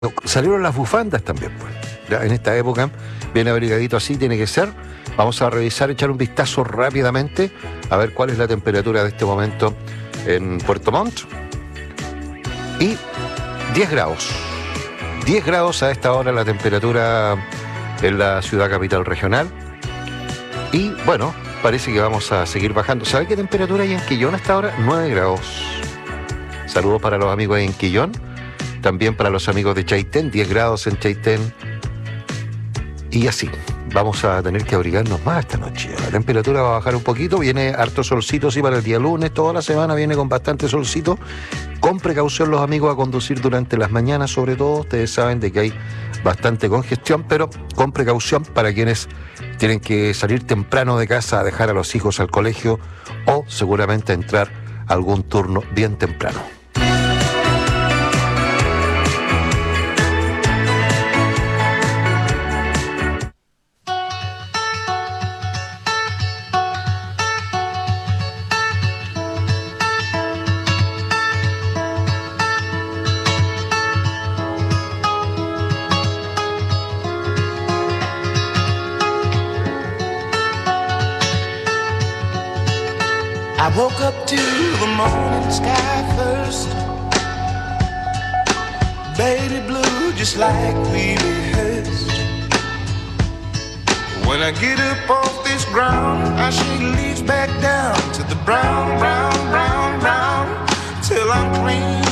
No, salieron las bufandas también, pues. Ya en esta época, bien abrigadito así tiene que ser. Vamos a revisar, echar un vistazo rápidamente a ver cuál es la temperatura de este momento en Puerto Montt. Y 10 grados. 10 grados a esta hora la temperatura en la ciudad capital regional. Y bueno, parece que vamos a seguir bajando. ¿Sabe qué temperatura hay en Quillón hasta ahora? 9 grados. Saludos para los amigos en Quillón. También para los amigos de Chaitén, 10 grados en Chaitén. Y así, vamos a tener que abrigarnos más esta noche. La temperatura va a bajar un poquito, viene harto solcito, sí, para el día lunes, toda la semana viene con bastante solcito. Con precaución los amigos a conducir durante las mañanas, sobre todo. Ustedes saben de que hay bastante congestión, pero con precaución para quienes tienen que salir temprano de casa a dejar a los hijos al colegio o seguramente entrar a algún turno bien temprano. I woke up to the morning sky first, baby blue just like we rehearsed. When I get up off this ground, I shake leaves back down to the brown, brown, brown, brown, till I'm clean.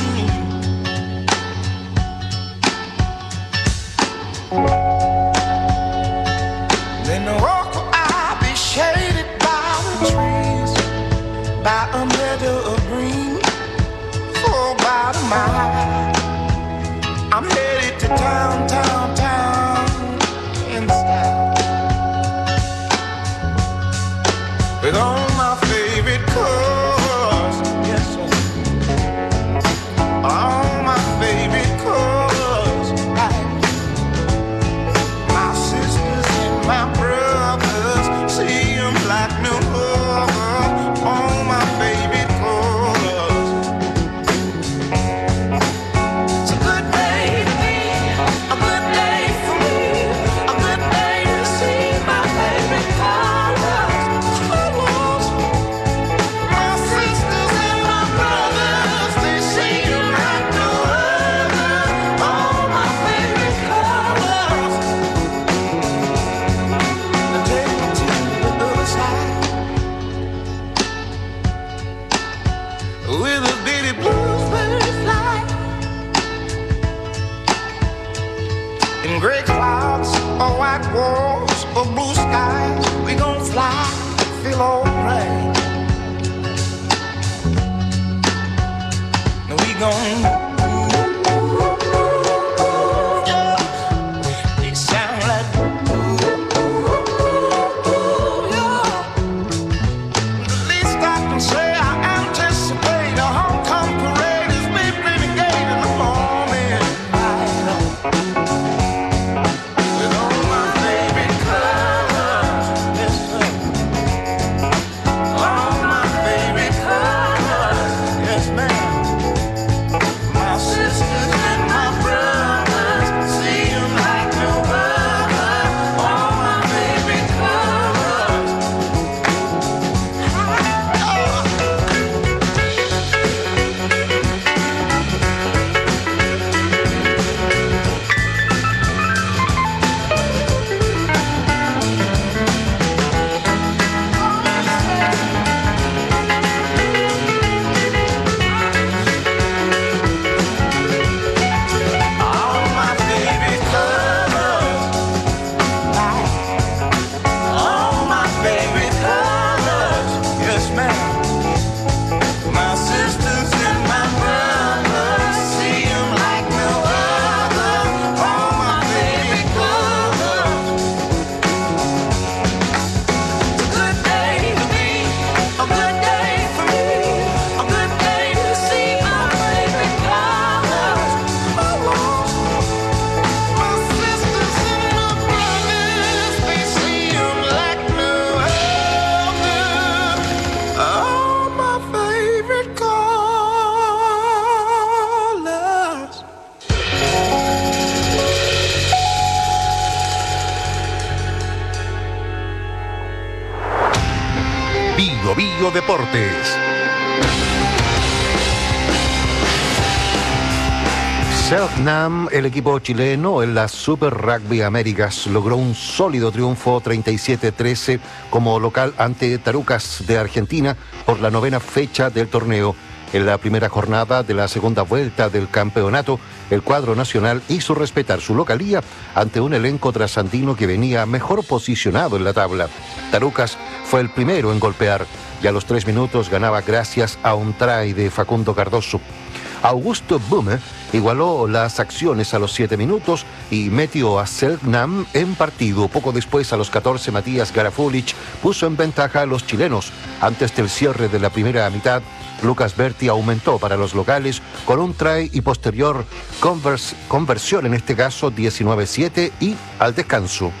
Then walk I'll be shaded by the trees, by a meadow of green for about a mile. I'm headed to town, town, town in style, with all my favorite colors, yes sir, all my favorite colors, like my sisters and my brothers, see them like no other, all my favorite colors. It's a good day to be, a good day for me, a good day to see my favorite colors. Colors. My sisters and my brothers, they see them like no other, all my favorite colors. Now take me to the other side, with a bitty bluebird fly, in gray clouds or white walls or blue skies, we gon' fly, feel alright. Now we gon' yeah, they sound like yeah. The least I can say, I anticipate a homecoming parade as we renegade in the morning light, with all my favorite colors, yes sir, all my favorite colors, yes ma'am, Bio Deportes. Selknam, el equipo chileno en la Super Rugby Américas, logró un sólido triunfo 37-13 como local ante Tarucas de Argentina por la 9ª fecha del torneo. En la primera jornada de la segunda vuelta del campeonato, el cuadro nacional hizo respetar su localía ante un elenco trasandino que venía mejor posicionado en la tabla. Tarucas fue el primero en golpear y a los 3 minutos ganaba gracias a un try de Facundo Cardoso. Augusto Bume igualó las acciones a los 7 minutos y metió a Selknam en partido. Poco después, a los 14, Matías Garafulich puso en ventaja a los chilenos. Antes del cierre de la primera mitad, Lucas Berti aumentó para los locales con un try y posterior conversión, en este caso 19-7 y al descanso.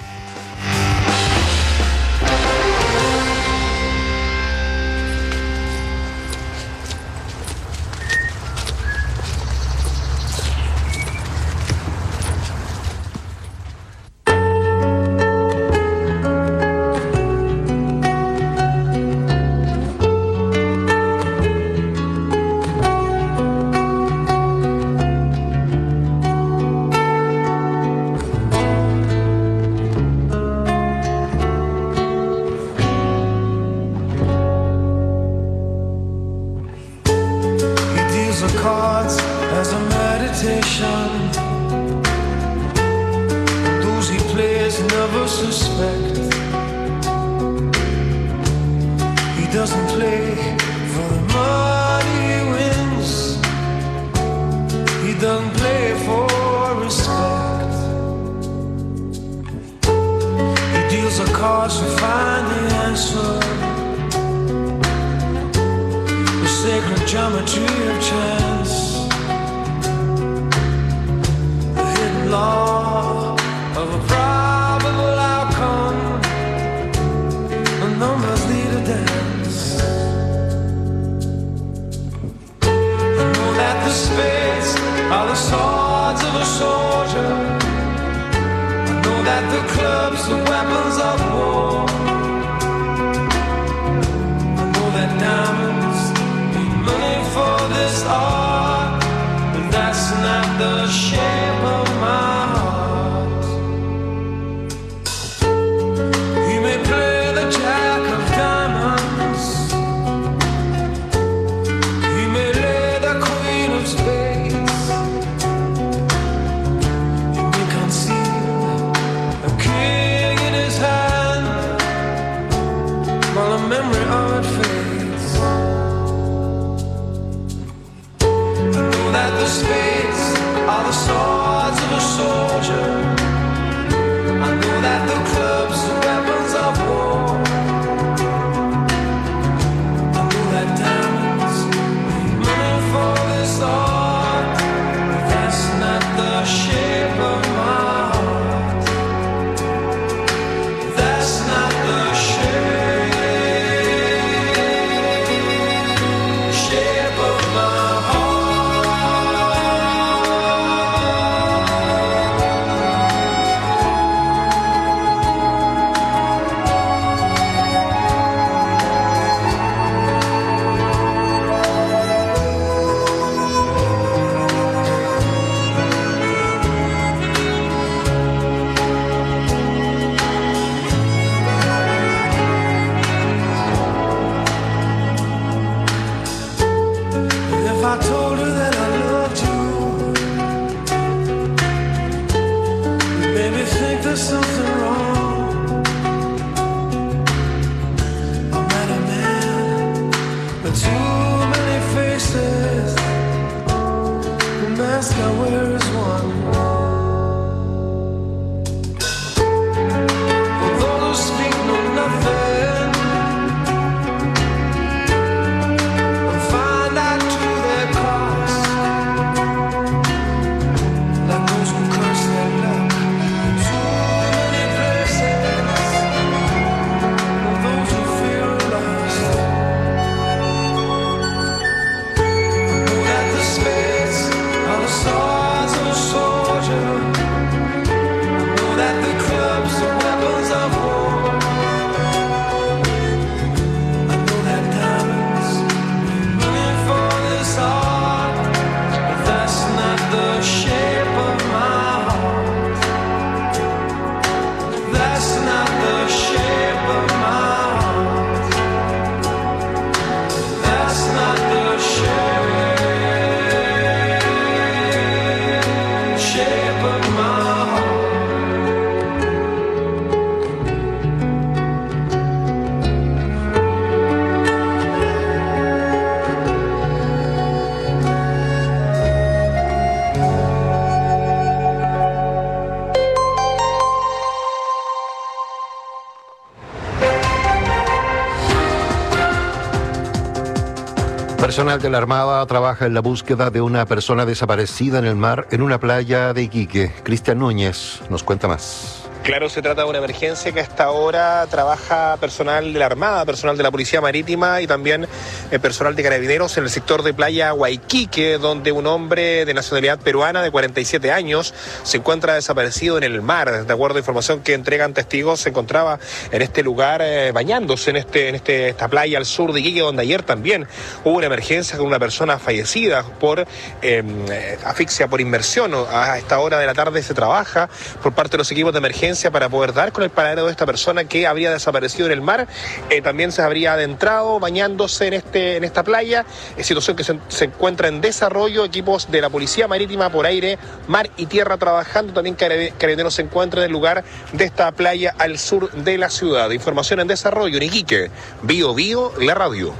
Personal de la Armada trabaja en la búsqueda de una persona desaparecida en el mar en una playa de Iquique. Cristian Núñez nos cuenta más. Claro, se trata de una emergencia que a esta hora trabaja personal de la Armada, personal de la Policía Marítima y también personal de Carabineros en el sector de Playa Huayquique, donde un hombre de nacionalidad peruana de 47 años se encuentra desaparecido en el mar. De acuerdo a información que entregan testigos, se encontraba en este lugar bañándose en esta playa al sur de Iquique, donde ayer también hubo una emergencia con una persona fallecida por asfixia, por inmersión. A esta hora de la tarde se trabaja por parte de los equipos de emergencia para poder dar con el paradero de esta persona que habría desaparecido en el mar. También se habría adentrado bañándose en esta playa, situación que se encuentra en desarrollo. Equipos de la Policía Marítima por aire, mar y tierra trabajando. También Carabineros se encuentra en el lugar de esta playa al sur de la ciudad. Información en desarrollo en Iquique. Bio Bio, la radio.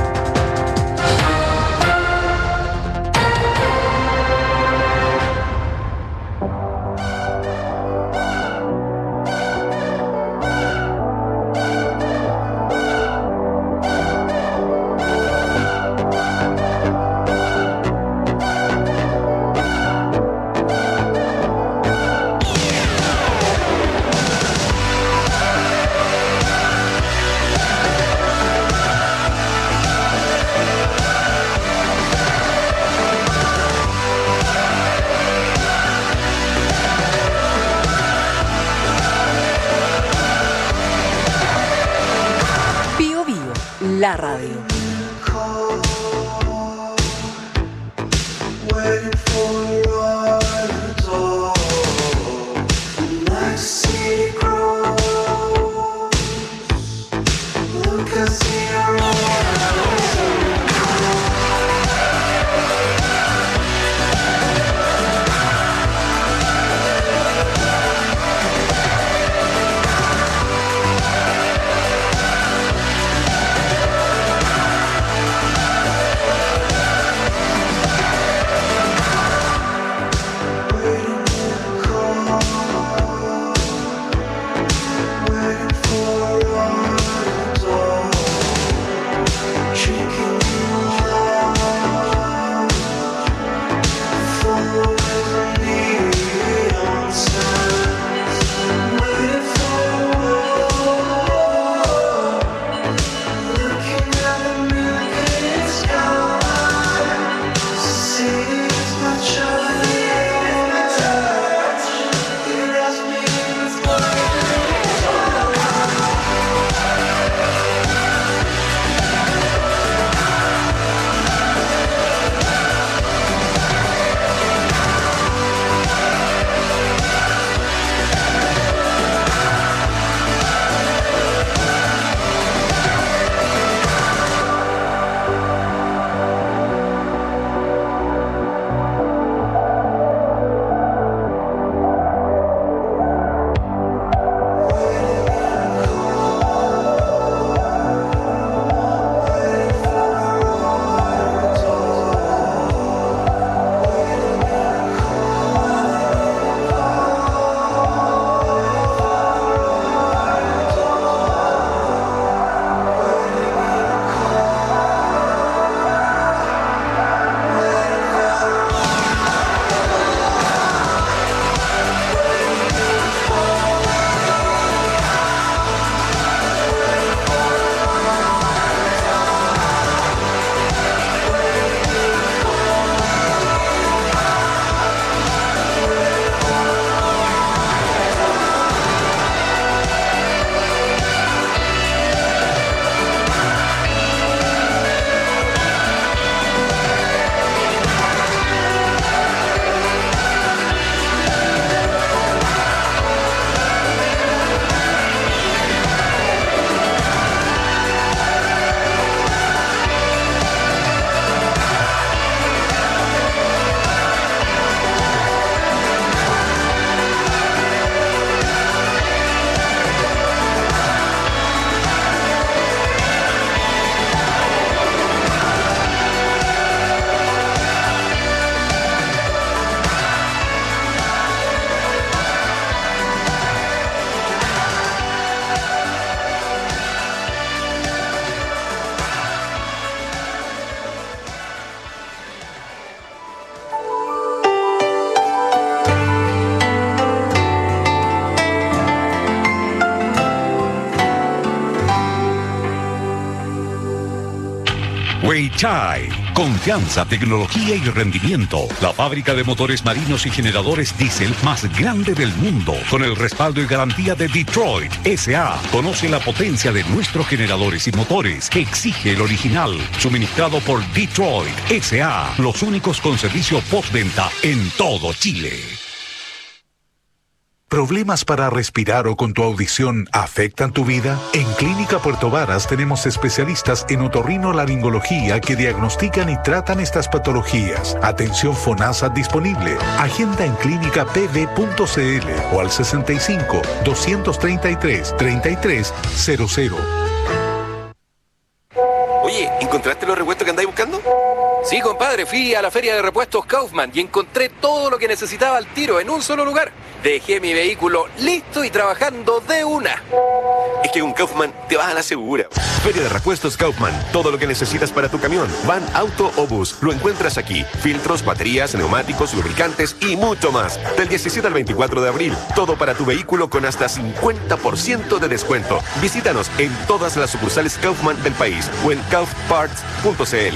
Bio Bio, la radio. Weichai. Confianza, tecnología y rendimiento. La fábrica de motores marinos y generadores diésel más grande del mundo. Con el respaldo y garantía de Detroit S.A. Conoce la potencia de nuestros generadores y motores que exige el original. Suministrado por Detroit S.A. Los únicos con servicio postventa en todo Chile. ¿Problemas para respirar o con tu audición afectan tu vida? En Clínica Puerto Varas tenemos especialistas en otorrinolaringología que diagnostican y tratan estas patologías. Atención FONASA disponible. Agenda en clínicapv.cl o al 65 233 3300. Oye, ¿encontraste los repuestos que andáis buscando? Sí, compadre, fui a la feria de repuestos Kaufman y encontré todo lo que necesitaba al tiro en un solo lugar. Dejé mi vehículo listo y trabajando de una. Es que con Kaufman te vas a la segura. Feria de repuestos Kaufman. Todo lo que necesitas para tu camión, van, auto o bus, lo encuentras aquí. Filtros, baterías, neumáticos, lubricantes y mucho más. Del 17 al 24 de abril. Todo para tu vehículo con hasta 50% de descuento. Visítanos en todas las sucursales Kaufman del país o en kaufparts.cl.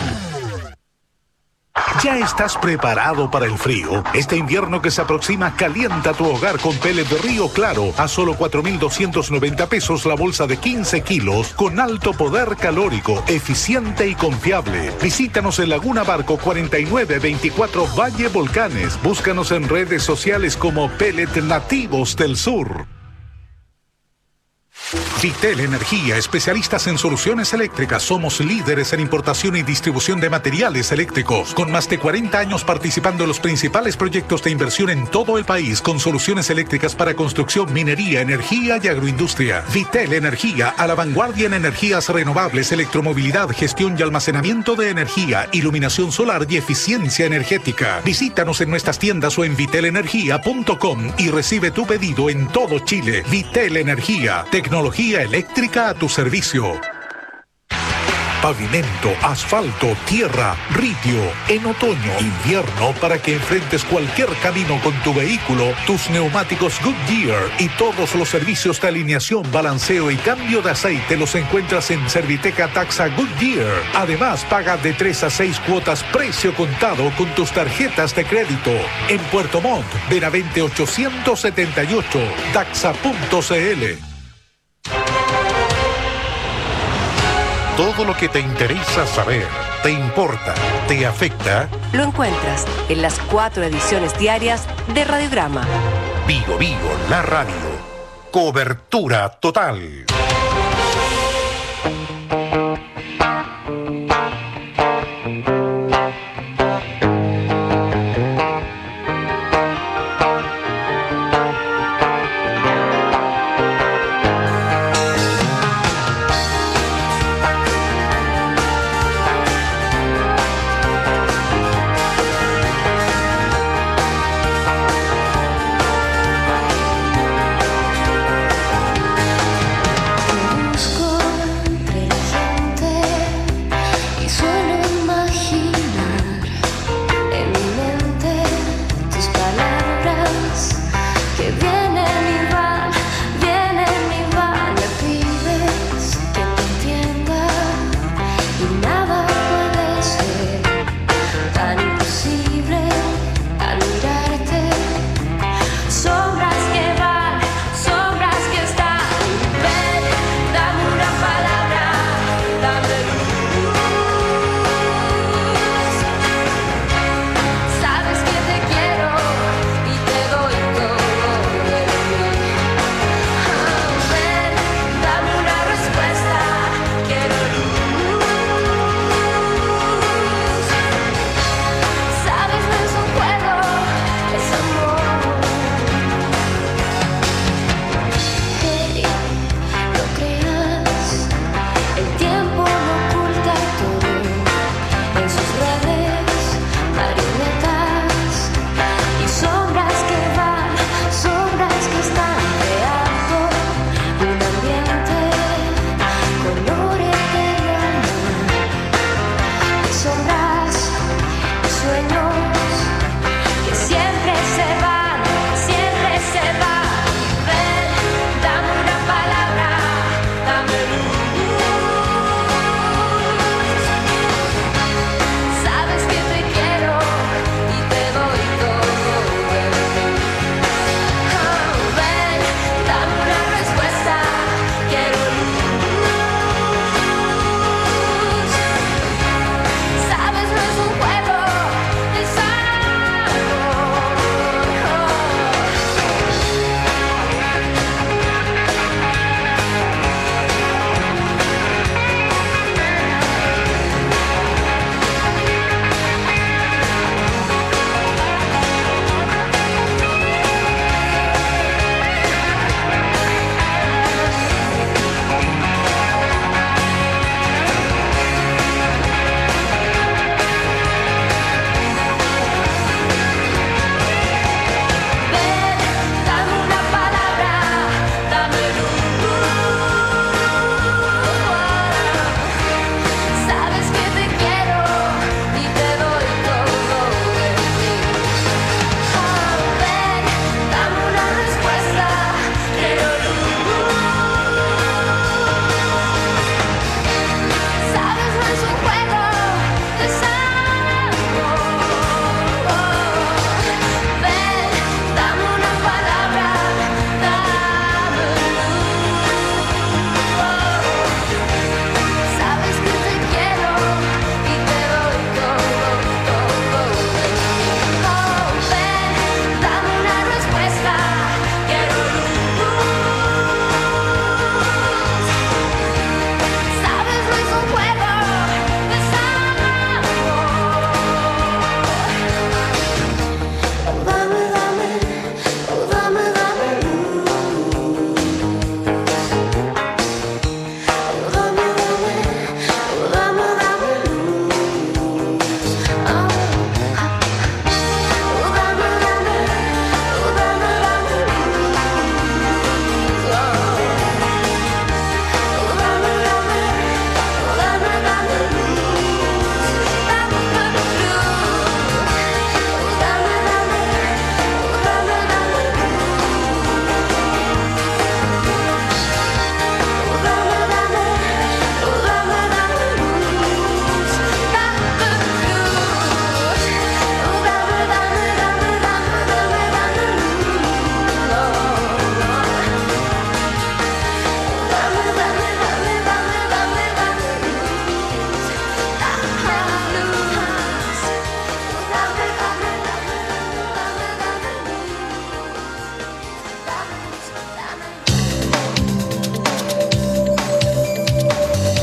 ¿Ya estás preparado para el frío? Este invierno que se aproxima, calienta tu hogar con pellet de Río Claro a solo 4.290 pesos la bolsa de 15 kilos con alto poder calórico, eficiente y confiable. Visítanos en Laguna Barco 4924 Valle Volcanes. Búscanos en redes sociales como Pellet Nativos del Sur. Vitel Energía, especialistas en soluciones eléctricas. Somos líderes en importación y distribución de materiales eléctricos, con más de 40 años participando en los principales proyectos de inversión en todo el país, con soluciones eléctricas para construcción, minería, energía y agroindustria. Vitel Energía, a la vanguardia en energías renovables, electromovilidad, gestión y almacenamiento de energía, iluminación solar y eficiencia energética. Visítanos en nuestras tiendas o en vitelenergia.com y recibe tu pedido en todo Chile. Vitel Energía, tecnología eléctrica a tu servicio. Pavimento, asfalto, tierra, ripio. En otoño, invierno, para que enfrentes cualquier camino con tu vehículo, tus neumáticos Goodyear y todos los servicios de alineación, balanceo y cambio de aceite los encuentras en Serviteca Taxa Goodyear. Además, paga de 3 a 6 cuotas precio contado con tus tarjetas de crédito. En Puerto Montt, Benavente 878, taxa.cl. Todo lo que te interesa saber, te importa, te afecta. Lo encuentras en las 4 ediciones diarias de Radiograma. Vigo Vigo, la radio. Cobertura total.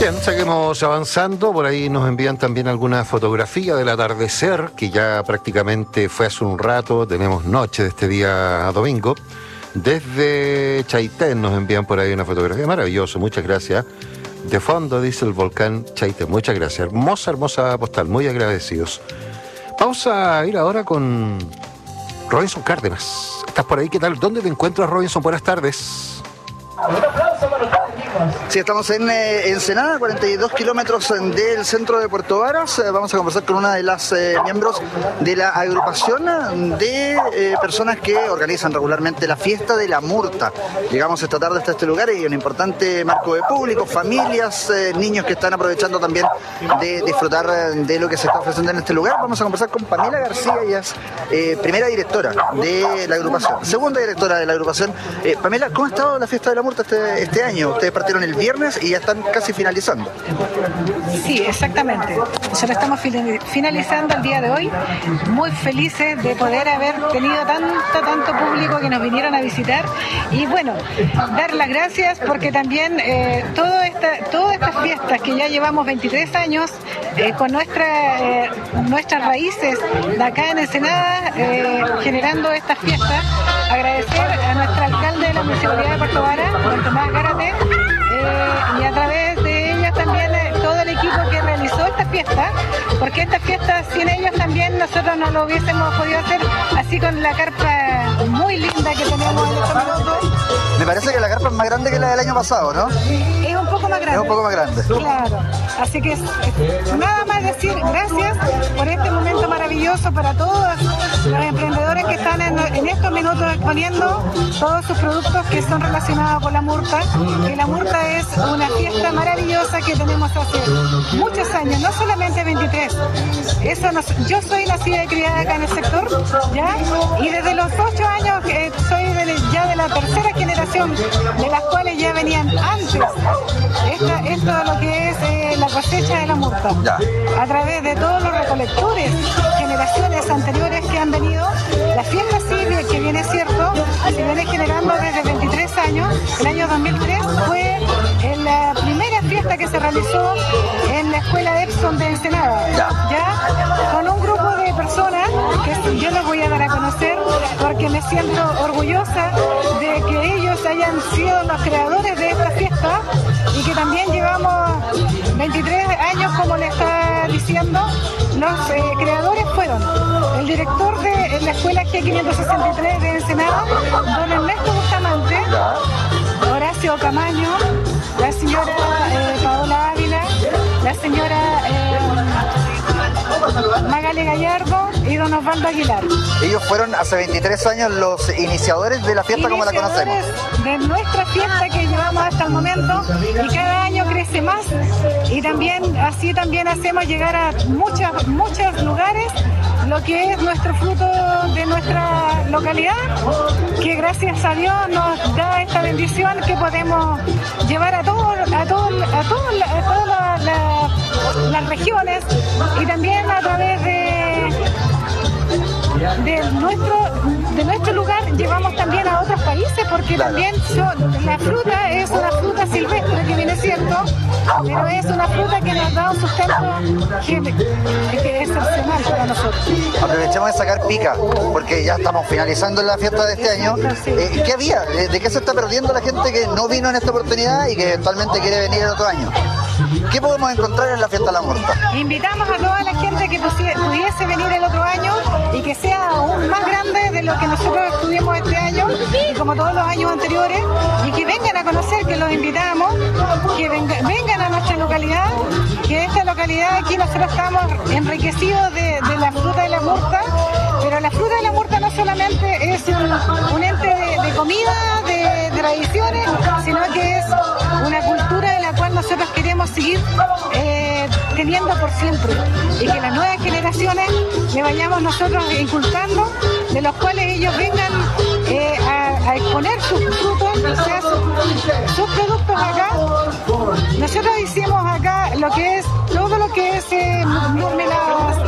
Bien, seguimos avanzando. Por ahí nos envían también alguna fotografía del atardecer, que ya prácticamente fue hace un rato. Tenemos noche de este día a domingo. Desde Chaitén nos envían por ahí una fotografía. Maravilloso, muchas gracias. De fondo dice el volcán Chaitén. Muchas gracias. Hermosa, hermosa postal. Muy agradecidos. Vamos a ir ahora con Robinson Cárdenas. ¿Estás por ahí? ¿Qué tal? ¿Dónde te encuentras, Robinson? Buenas tardes. Sí, estamos en Ensenada, 42 kilómetros del centro de Puerto Varas. Vamos a conversar con una de las miembros de la agrupación de personas que organizan regularmente la fiesta de la Murta. Llegamos esta tarde hasta este lugar y un importante marco de público, familias, niños que están aprovechando también de disfrutar de lo que se está ofreciendo en este lugar. Vamos a conversar con Pamela García, ella es primera directora de la agrupación, segunda directora de la agrupación. Pamela, ¿cómo ha estado la fiesta de la Murta este año? Ustedes partieron el viernes y ya están casi finalizando. Sí, exactamente. Nosotros estamos finalizando el día de hoy, muy felices de poder haber tenido tanto público que nos vinieron a visitar y bueno, dar las gracias porque también todas estas fiestas que ya llevamos 23 años con nuestras raíces de acá en Ensenada, generando estas fiestas, agradecer a nuestro alcalde de la Municipalidad de Puerto Varas, don Tomás Gárate, y a través de ellas también todo el equipo que realizó esta fiesta, porque esta fiesta sin ellos también nosotros no lo hubiésemos podido hacer así con la carpa muy linda que tenemos en estos minutos. Me parece que la carpa es más grande que la del año pasado, ¿no? Es un poco más grande. Es un poco más grande. Claro. Así que nada más decir gracias por este momento maravilloso para todos los emprendedores que están en estos minutos exponiendo todos sus productos que son relacionados con la Murta. Que la Murta es una fiesta maravillosa que tenemos hace muchos años, no solamente 23. Yo soy nacida y criada acá en el sector, ¿ya? Y desde los 8 años soy ya de la tercera generación, de las cuales ya venían antes. Esto es lo que es la cosecha de la Murta. A través de todos los recolectores, generaciones anteriores que han venido, la fiesta sí, que viene cierto, se viene generando desde 23 años. El año 2003 fue la primera fiesta que se realizó en la escuela Epson de Ensenada, ¿ya? Con un grupo de personas que yo les voy a dar a conocer porque me siento orgullosa de que ellos hayan sido los creadores de esta fiesta y que también llevamos 23 años, como le está diciendo. Los creadores fueron el director de la escuela G563 de Ensenada, don Ernesto Bustamante, Horacio Camaño, la señora Paola Ávila, la señora Magali Gallardo y don Osvaldo Aguilar. Ellos fueron hace 23 años los iniciadores de la fiesta como la conocemos. De nuestra fiesta que llevamos hasta el momento y cada año crece más y también así también hacemos llegar a muchos lugares lo que es nuestro fruto de nuestra localidad, que gracias a Dios nos da esta bendición que podemos llevar a todas las regiones y también a través de nuestro lugar llevamos también a otros países porque también la fruta es una fruta silvestre que viene cierto, pero es una fruta que nos da un sustento que es excepcional para nosotros. Aprovechemos de sacar pica porque ya estamos finalizando la fiesta de este año. ¿Qué había? ¿De qué se está perdiendo la gente que no vino en esta oportunidad y que eventualmente quiere venir el otro año? ¿Qué podemos encontrar en la fiesta de la Murta? Invitamos a toda la gente que pudiese venir el otro año y que sea aún más grande de lo que nosotros estuvimos este año y como todos los años anteriores y que vengan a conocer, que los invitamos, que vengan a nuestra localidad, que esta localidad aquí nosotros estamos enriquecidos de la fruta de la Murta, pero la fruta de la Murta no solamente es un ente de comida, de tradiciones, sino que es una cultura de la cual nosotros queremos seguir teniendo por siempre y que las nuevas generaciones le vayamos nosotros inculcando, de los cuales ellos vengan a exponer sus frutos, o sea, sus productos acá. Nosotros hicimos acá todo lo que es mermeladas,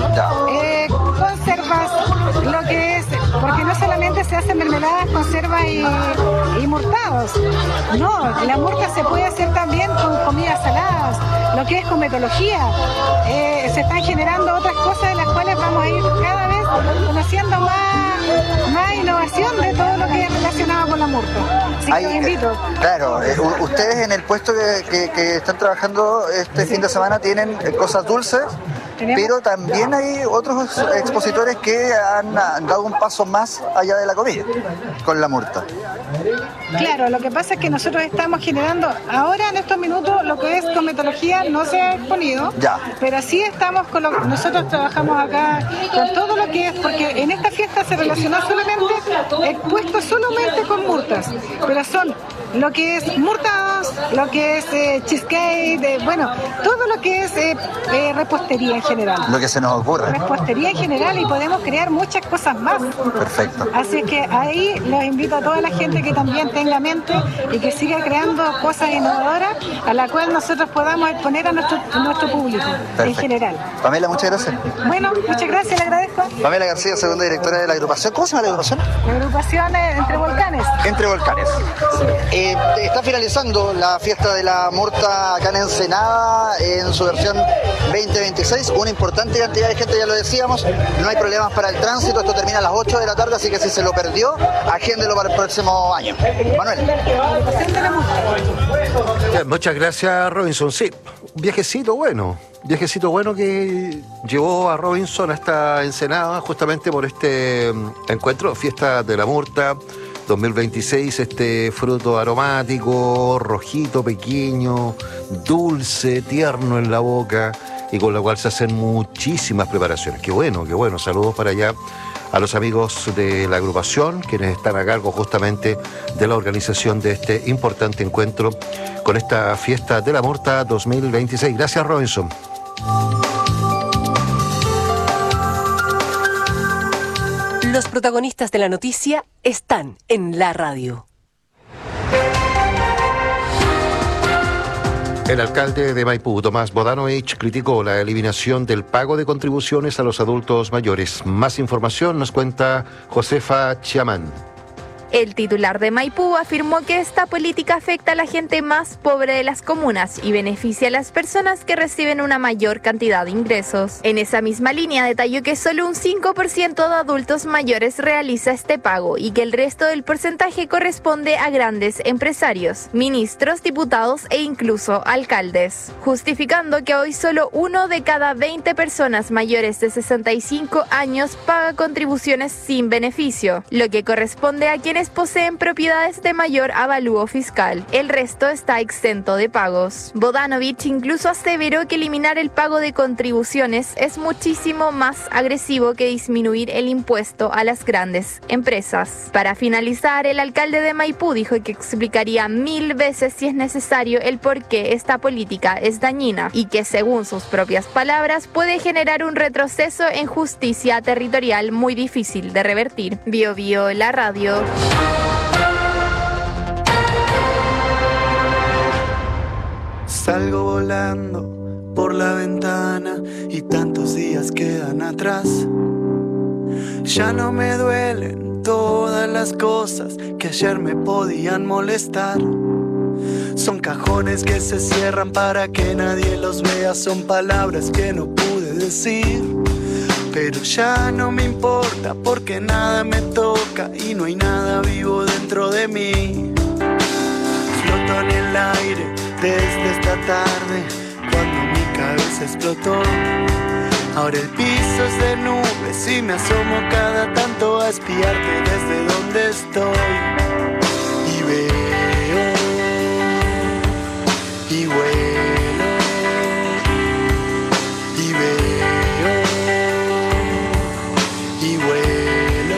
conservas, lo que es, porque no solamente se hacen mermeladas, conservas y hurtados. No, la murta se puede hacer también con comidas saladas, lo que es cosmetología. Se están generando otras cosas de las cuales vamos a ir cada vez conociendo más innovación de todo lo que es relacionado con la murta. Así que los invito. Claro, ustedes en el puesto que están trabajando este fin de semana tienen cosas dulces, pero también hay otros expositores que han dado un paso más allá de la comida con la murta. Claro, lo que pasa es que nosotros estamos generando ahora en estos minutos lo que es cosmetología no se ha exponido, pero sí estamos con nosotros trabajamos acá con todo lo que es, porque en esta fiesta se relacionó solamente, expuesto solamente con murtas, pero son lo que es murtados, lo que es cheesecake, bueno, todo lo que es repostería en general. Lo que se nos ocurre. Repostería en general y podemos crear muchas cosas más. Perfecto. Así que ahí los invito a toda la gente que también tenga mente y que siga creando cosas innovadoras a la cual nosotros podamos exponer a nuestro público. Perfecto. En general. Pamela, muchas gracias. Bueno, muchas gracias, le agradezco. Pamela García, segunda directora de la agrupación. ¿Cómo se llama la agrupación? La agrupación es Entre Volcanes. Entre Volcanes. Está finalizando la fiesta de la murta acá en Ensenada en su versión 2026. Una importante cantidad de gente, ya lo decíamos. No hay problemas para el tránsito. Esto termina a las 8 de la tarde, así que si se lo perdió, agéndelo para el próximo año. Manuel. Muchas gracias, Robinson. Sí, viajecito bueno que llevó a Robinson hasta Ensenada justamente por este encuentro, Fiesta de la Murta 2026, este fruto aromático, rojito, pequeño, dulce, tierno en la boca y con la cual se hacen muchísimas preparaciones. Qué bueno. Saludos para allá a los amigos de la agrupación, quienes están a cargo justamente de la organización de este importante encuentro con esta Fiesta de la Murta 2026. Gracias, Robinson. Los protagonistas de la noticia están en la radio. El alcalde de Maipú, Tomás Bodanovich, criticó la eliminación del pago de contribuciones a los adultos mayores. Más información nos cuenta Josefa Chiamán. El titular de Maipú afirmó que esta política afecta a la gente más pobre de las comunas y beneficia a las personas que reciben una mayor cantidad de ingresos. En esa misma línea detalló que solo un 5% de adultos mayores realiza este pago y que el resto del porcentaje corresponde a grandes empresarios, ministros, diputados e incluso alcaldes, justificando que hoy solo 1 de cada 20 personas mayores de 65 años paga contribuciones sin beneficio, lo que corresponde a quienes poseen propiedades de mayor avalúo fiscal. El resto está exento de pagos. Bodanovich incluso aseveró que eliminar el pago de contribuciones es muchísimo más agresivo que disminuir el impuesto a las grandes empresas. Para finalizar, el alcalde de Maipú dijo que explicaría 1000 veces si es necesario el por qué esta política es dañina y que, según sus propias palabras, puede generar un retroceso en justicia territorial muy difícil de revertir. Bio, la radio. Salgo volando por la ventana y tantos días quedan atrás. Ya no me duelen todas las cosas que ayer me podían molestar. Son cajones que se cierran para que nadie los vea. Son palabras que no pude decir, pero ya no me importa porque nada me toca y no hay nada vivo dentro de mí. Floto en el aire desde esta tarde cuando mi cabeza explotó. Ahora el piso es de nubes y me asomo cada tanto a espiarte desde donde estoy. Y veo y vuelo y veo y vuelo.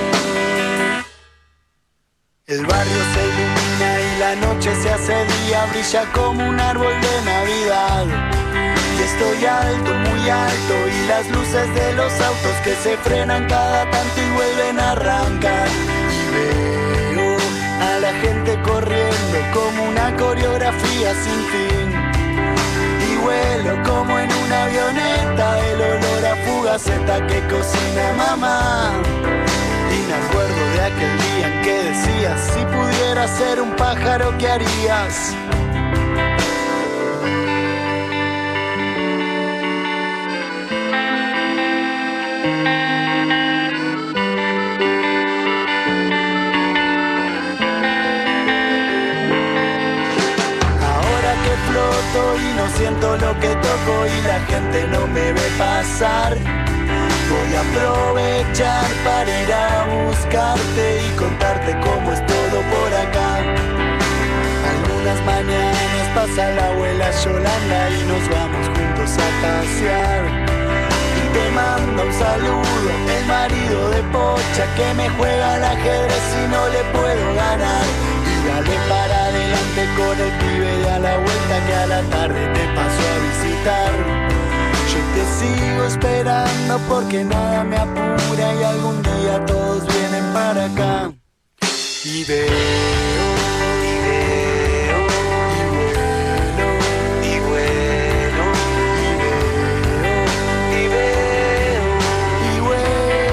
El barrio se ilumina y la noche se hace día, brilla como un árbol de Navidad. Y estoy alto, muy alto, y las luces de los autos que se frenan cada tanto y vuelven a arrancar. Y veo a la gente corriendo como una coreografía sin fin. Y vuelo como en una avioneta, el olor a fugaceta que cocina mamá. Y me acuerdo de aquel día en que decías, si pudiera pudiera ser un pájaro, ¿qué harías? Y no siento lo que toco y la gente no me ve pasar. Voy a aprovechar para ir a buscarte y contarte cómo es todo por acá. Algunas mañanas pasa la abuela Yolanda y nos vamos juntos a pasear. Y te manda un saludo el marido de Pocha que me juega al ajedrez y no le puedo ganar. Dale para adelante con el pibe de a la vuelta que a la tarde te paso a visitar. Yo te sigo esperando porque nada me apura y algún día todos vienen para acá. Y veo, y veo, y vuelo, y vuelo, y veo, y veo, y vuelo.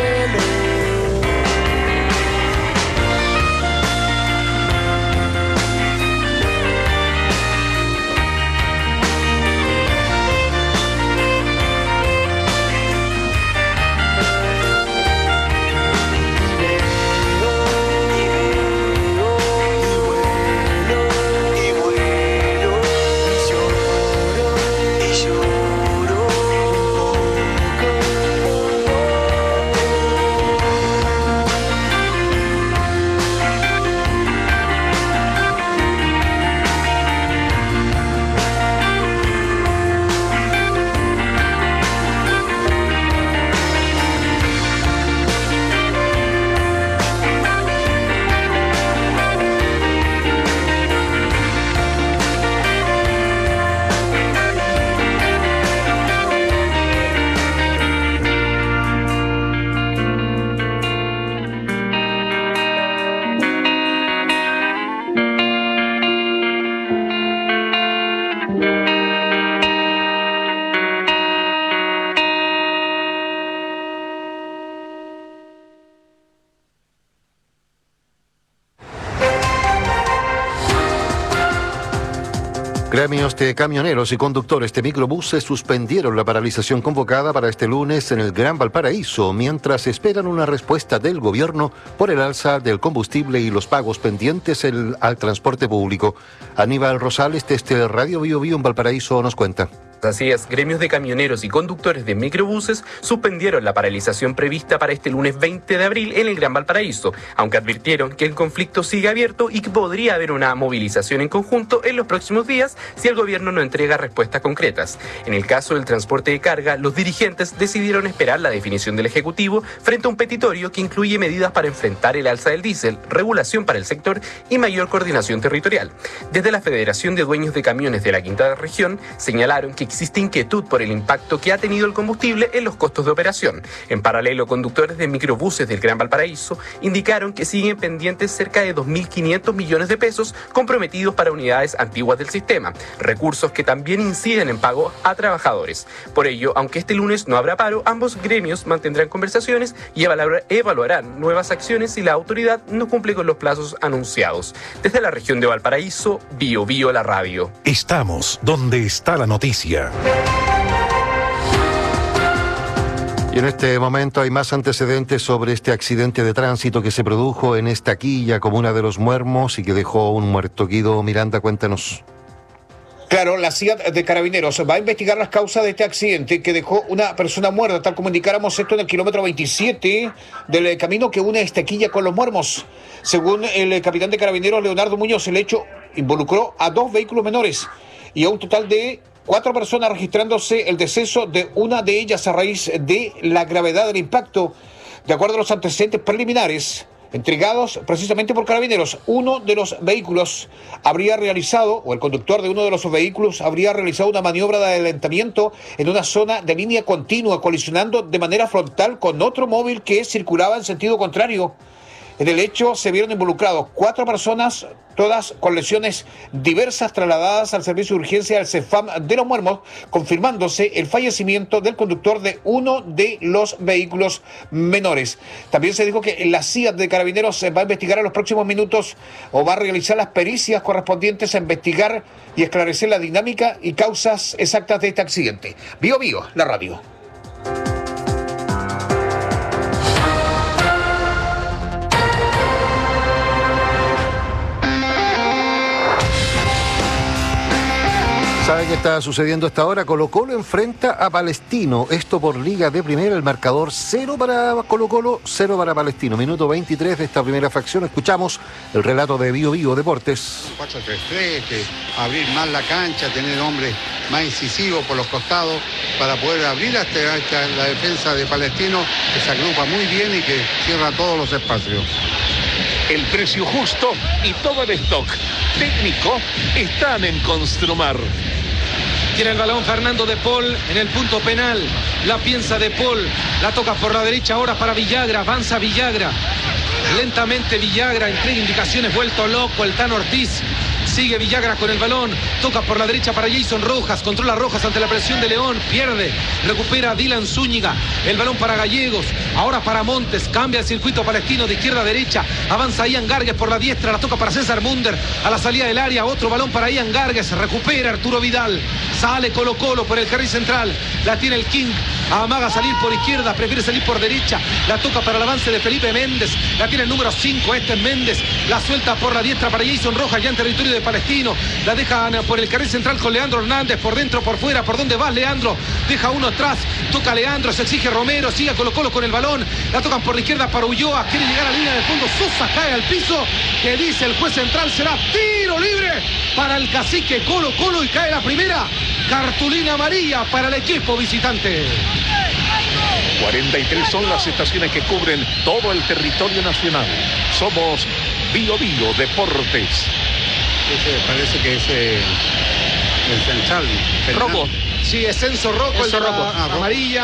Gremios de camioneros y conductores de microbuses suspendieron la paralización convocada para este lunes en el Gran Valparaíso, mientras esperan una respuesta del gobierno por el alza del combustible y los pagos pendientes al transporte público. Aníbal Rosales, desde Radio Bio Bio en Valparaíso, nos cuenta. Así es, gremios de camioneros y conductores de microbuses suspendieron la paralización prevista para este lunes 20 de abril en el Gran Valparaíso, aunque advirtieron que el conflicto sigue abierto y que podría haber una movilización en conjunto en los próximos días si el gobierno no entrega respuestas concretas. En el caso del transporte de carga, los dirigentes decidieron esperar la definición del Ejecutivo frente a un petitorio que incluye medidas para enfrentar el alza del diésel, regulación para el sector y mayor coordinación territorial. Desde la Federación de Dueños de Camiones de la Quinta Región señalaron que existe inquietud por el impacto que ha tenido el combustible en los costos de operación. En paralelo, conductores de microbuses del Gran Valparaíso indicaron que siguen pendientes cerca de 2.500 millones de pesos comprometidos para unidades antiguas del sistema, recursos que también inciden en pago a trabajadores. Por ello, aunque este lunes no habrá paro, ambos gremios mantendrán conversaciones y evaluarán nuevas acciones si la autoridad no cumple con los plazos anunciados. Desde la región de Valparaíso, Bio Bio la radio. Estamos donde está la noticia. Y en este momento hay más antecedentes sobre este accidente de tránsito que se produjo en Estaquilla, comuna de Los Muermos, y que dejó un muerto. Guido Miranda, cuéntanos. Claro, la CIA de Carabineros va a investigar las causas de este accidente que dejó una persona muerta, tal como indicáramos esto en el kilómetro 27 del camino que une Estaquilla con Los Muermos. Según el capitán de Carabineros, Leonardo Muñoz, el hecho involucró a 2 vehículos menores y a un total de 4 personas, registrándose el deceso de una de ellas a raíz de la gravedad del impacto. De acuerdo a los antecedentes preliminares entregados precisamente por Carabineros, uno de los vehículos habría realizado, o el conductor de uno de los vehículos habría realizado una maniobra de adelantamiento en una zona de línea continua, colisionando de manera frontal con otro móvil que circulaba en sentido contrario. En el hecho se vieron involucrados 4 personas, todas con lesiones diversas, trasladadas al servicio de urgencia del CEFAM de Los Muermos, confirmándose el fallecimiento del conductor de uno de los vehículos menores. También se dijo que la CIA de Carabineros va a investigar en los próximos minutos o va a realizar las pericias correspondientes a investigar y esclarecer la dinámica y causas exactas de este accidente. Bio Bio, la radio. ¿Sabe qué está sucediendo a esta hora? Colo-Colo enfrenta a Palestino. Esto por Liga de Primera, el marcador 0 para Colo-Colo, 0 para Palestino. Minuto 23 de esta primera fracción. Escuchamos el relato de Bio Bio Deportes. 4-3-3, abrir más la cancha, tener hombres más incisivos por los costados para poder abrir hasta la defensa de Palestino, que se agrupa muy bien y que cierra todos los espacios. El precio justo y todo el stock técnico están en Construmar. Tiene el balón Fernando de Paul en el punto penal. La piensa de Paul. La toca por la derecha ahora para Villagra. Avanza Villagra. Lentamente Villagra. Entrega indicaciones. Vuelto loco el Tano Ortiz. Sigue Villagra con el balón. Toca por la derecha para Jason Rojas. Controla Rojas ante la presión de León. Pierde. Recupera Dylan Zúñiga. El balón para Gallegos. Ahora para Montes. Cambia el circuito palestino de izquierda a derecha. Avanza Ian Gargues por la diestra. La toca para César Munder. A la salida del área. Otro balón para Ian Gargues. Recupera Arturo Vidal. Sale Colo-Colo por el carril central. La tiene el King. Amaga salir por izquierda. Prefiere salir por derecha. La toca para el avance de Felipe Méndez. La tiene el número 5. Este es Méndez. La suelta por la diestra para Jason Rojas. Ya en territorio de Palestino. La dejan por el carril central con Leandro Hernández. Por dentro, por fuera. ¿Por dónde va Leandro? Deja uno atrás. Toca Leandro. Se exige Romero. Sigue Colo-Colo con el balón. La tocan por la izquierda para Ulloa. Quiere llegar a la línea de fondo. Sosa cae al piso. Que dice el juez central. Será tiro libre para el cacique Colo-Colo. Y cae la primera. Cartulina amarilla para el equipo visitante. 43 son las estaciones que cubren todo el territorio nacional. Somos Bio Bio Deportes. Parece que es el central. Rocco. Sí, es Enzo Rocco, el de la amarilla.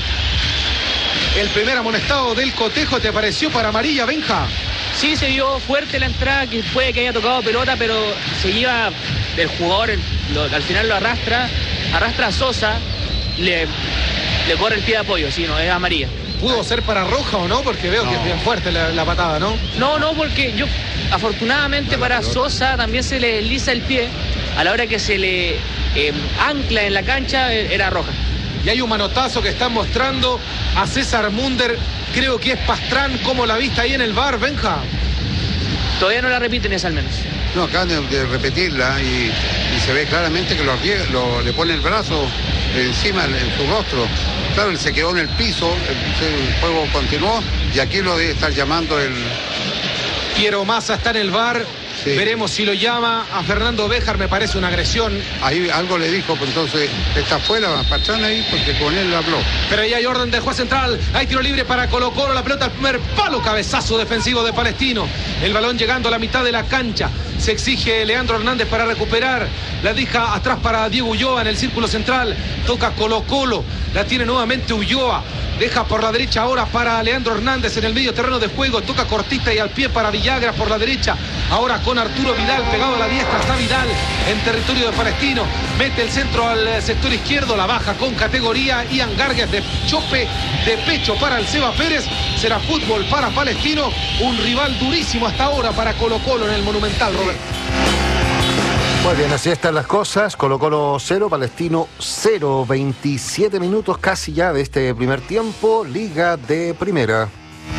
El primer amonestado del cotejo, ¿te pareció para amarilla, Benja? Sí, se vio fuerte la entrada, que puede que haya tocado pelota, pero se lleva el jugador, al final lo arrastra a Sosa, le corre el pie de apoyo, sí, no, es amarilla. ¿Pudo ser para roja o no? Porque veo que es bien fuerte la patada, ¿no? No, porque afortunadamente para Sosa también se le desliza el pie, a la hora que se le ancla en la cancha era roja. Y hay un manotazo que están mostrando a César Munder, creo que es Pastrán. ¿Cómo la viste ahí en el VAR, Benja? Todavía no la repiten esa al menos. No, acaban de repetirla y se ve claramente que le pone el brazo encima en su rostro. Claro, él se quedó en el piso, el juego continuó y aquí lo debe estar llamando el... Piero Massa está en el VAR. Sí. Veremos si lo llama a Fernando Béjar, me parece una agresión. Ahí algo le dijo, pues entonces está fuera, Pastrán ahí, porque con él habló. Pero ahí hay orden del juez central, hay tiro libre para Colo-Colo, la pelota al primer palo, cabezazo defensivo de Palestino. El balón llegando a la mitad de la cancha, se exige Leandro Hernández para recuperar, la deja atrás para Diego Ulloa en el círculo central, toca Colo-Colo, la tiene nuevamente Ulloa. Deja por la derecha ahora para Leandro Hernández en el medio terreno de juego. Toca cortita y al pie para Villagra por la derecha. Ahora con Arturo Vidal pegado a la diestra. Está Vidal en territorio de Palestino. Mete el centro al sector izquierdo. La baja con categoría. Ian Gargues de chope de pecho para el Seba Pérez. Será fútbol para Palestino. Un rival durísimo hasta ahora para Colo-Colo en el Monumental, Robert. Muy bien, así están las cosas. Colo-Colo 0, Palestino 0. 27 minutos casi ya de este primer tiempo. Liga de Primera.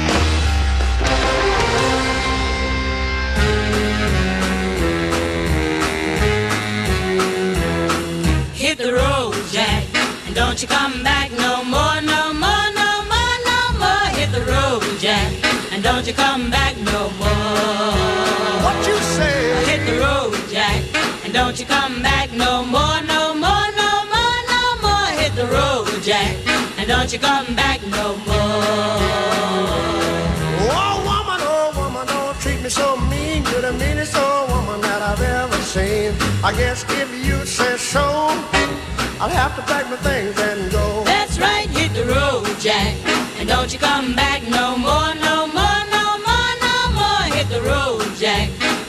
Hit the road, Jack, and don't you come back no more, no more, no more, no more. Hit the road, Jack, and don't you come back no more. What you say? Hit the road, Jack. Don't you come back no more, no more, no more, no more. Hit the road, Jack, and don't you come back no more. Oh woman, don't treat me so mean. You're the meanest old woman that I've ever seen. I guess if you say so, I'll have to pack my things and go. That's right, hit the road, Jack, and don't you come back no more, no more, no more, no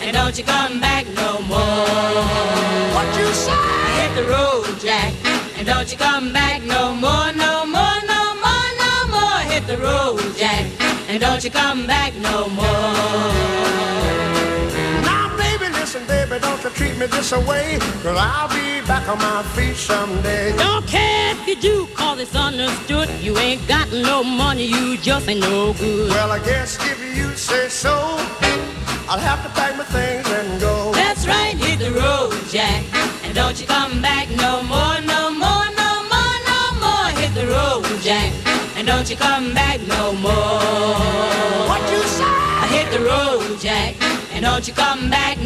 and don't you come back no more. What you say? Hit the road, Jack, and don't you come back no more, no more, no more, no more. Hit the road, Jack, and don't you come back no more. Now, baby, listen, baby, don't you treat me this away, 'cause I'll be back on my feet someday. Don't care if you do, 'cause it's understood. You ain't got no money, you just ain't no good. Well, I guess if you say so, I'll have to pack my things and go. That's right, hit the road, Jack, and don't you come back no more, no more, no more, no more. Hit the road, Jack, and don't you come back no more. What you say? Hit the road, Jack, and don't you come back